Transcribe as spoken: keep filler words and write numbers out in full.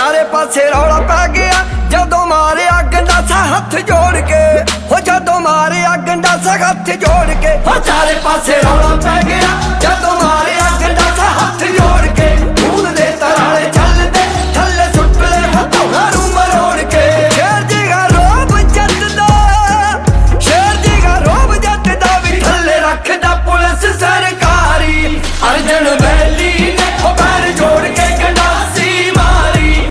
चारे पासे रौला पै गया जदों मारिया गंडासा हथ जोड़ के, हो जदों मारिया गंडासा हथ जोड़ के, हो चारे पासे रौला पै गया जदों मारिया गंडासा हथ जोड़ के।